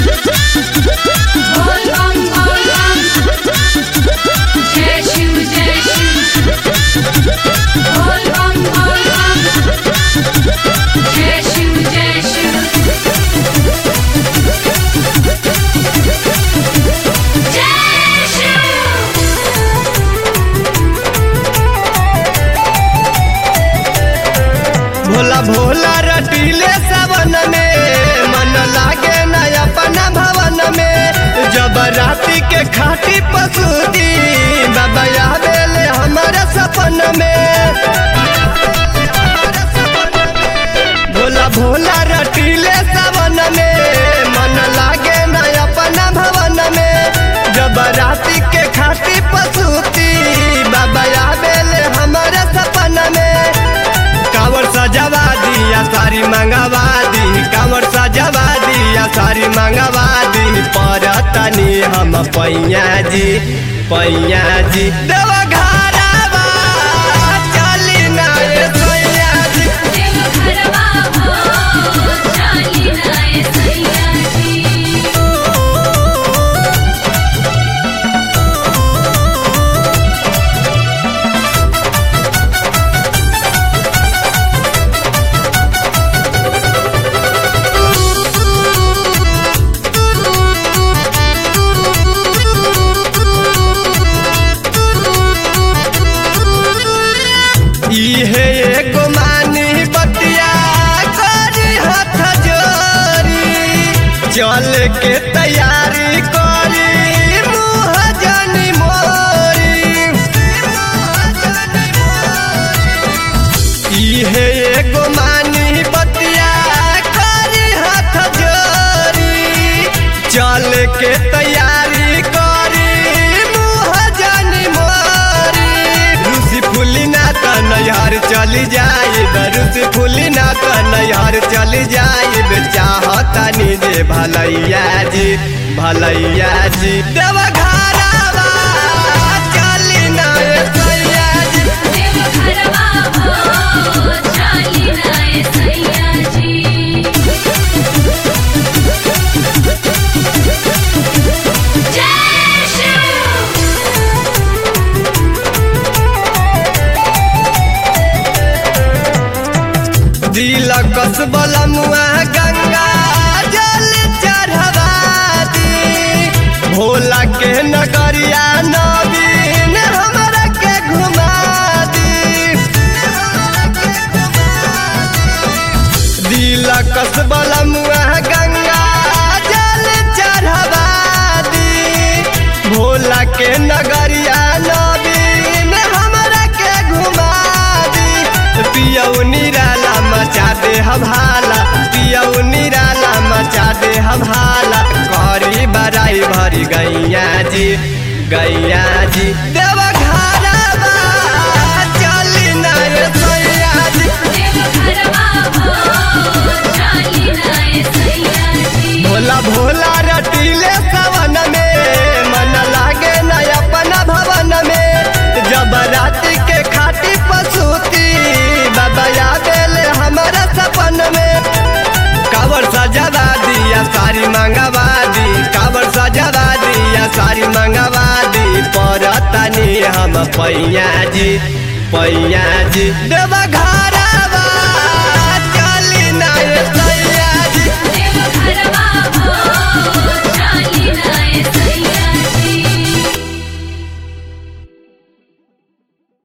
बोल बम बोल बम, जय शिव जय शिव। बोल बम बोल बम, जय शिव जय शिव। जय शिव। भोला भोला रटीले सावन में मन लागे न अपना भवन में। जब राती के खाटी पसूती बाबा आवेले हमारे सपन में। भोला भोला रटीले सावन में मन लागे न अपना भवन में। जब राती के खाटी पसूती बाबा आवेले हमारे सपन में। कांवर सजवा दिया सारी मंगवा दी, कांवर सजवा दिया सारी मंगवा दी। परतनी हम पैया जी देवघरवा चली ना ये सैया जी। देवघरवा हो चली ना ये सैया जी। इहे एगो मानी बतिया करी हाथ जोरी। चल के तैयारी करी मुँह जनी मोरी। इहे एगो मानी बतिया करी हाथ जोरी। चल के तैयारी करी मुँह जनी मोरी। रूसी फूली ना त नैहर चली जाए, रूसी फूली ना त नैहर चली जाए। चाहतनी जे भलैया जी देवघरवा चली ना ये सैया जी। देवघरवा हो चली ना ये सैया जी। जय शिव। दिलकस बलमुआ गंगा जल चढ़वा दी। भोला के नगरिया नवीन हमरा के घुमा दी। दिलकस बलमुआ गंगा जल चढ़वा दी। भोला के नगरिया नवीन हमरा के घुमा दी। पियऊ निराला मचा दे हभाला, पियऊ निराला मचा दे हभाला। करी बराई भरी गैया जी देवघरवा चली ना ये सैया जी। देवघरवा हो चली ना ये सैया जी। भोला भोला रटीले सावन में मन लागे न अपना भवन में। जब राती के खाटी पसूती बाबा आवेले हमारा सपन में। कांवर सजवा दिया सारी मंगवा दी, कांवर सजवा दिया सारी मंगवा दी। परतनी हम पैया जी देवा